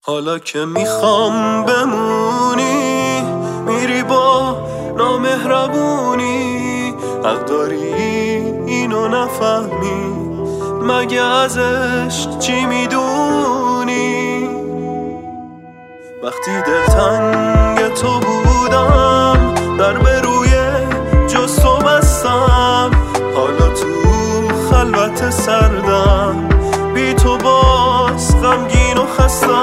حالا که میخوام بمونی میری با نامهربونی، حق داری اینو نفهمی، مگه از عشق چی میدونی؟ وقتی دلتنگ تو بودم در به روی جز تو بستم، حالا تو خلوت سردم بی تو باز غمگین و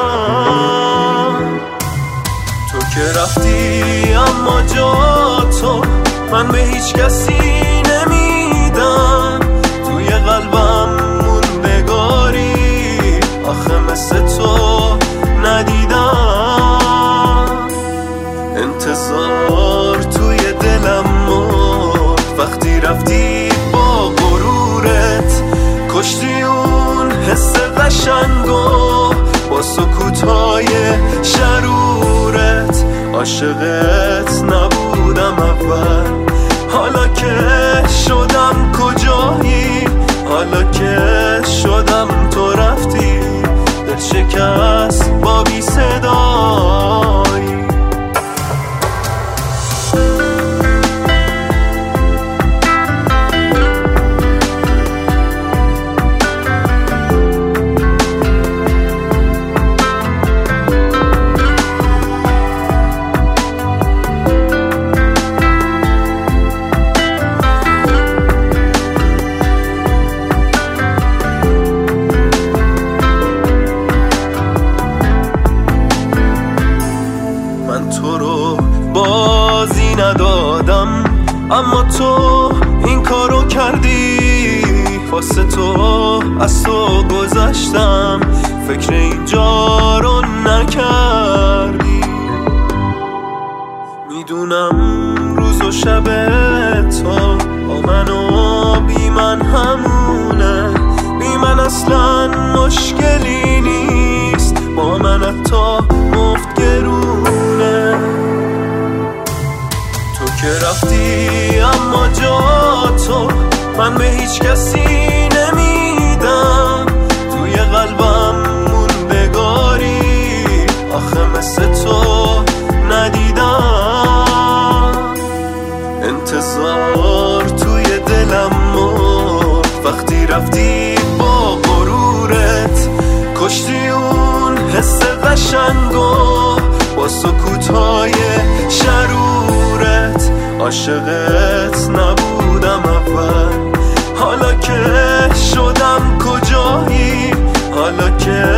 خستم. تو که رفتی اما جا تو من به هیچ کسی نمیدم، توی قلبم موندگاری آخه مثل تو ندیدم. انتظار توی دلم مرد وقتی رفتی با غرورت، کشتی اون حس قشنگو با سکوتای شرورت. عاشقت نبودم اول، حالا که شدم کجایی؟ حالا که شدم تو رفتی، دل شکست با بی صدایی. تو رو بازی ندادم اما تو این کارو کردی، واسه تو از تو گذشتم، فکر اینجا رو نکردی. میدونم روز و شب تو با من و بی من همونه، بی من اصلا مشکلی نیست، با من حتی مفت گرونه. تو که رفتی اما جا تو من به هیچ کسی نمیدم، توی قلبم موندگاری آخه مثل تو ندیدم. انتظار توی دلم مرد وقتی رفتی با غرورت، کشتی اون حس قشنگو با سکوتای شرورت. عاشقت نبودم اول، حالا که شدم کجایی؟ حالا که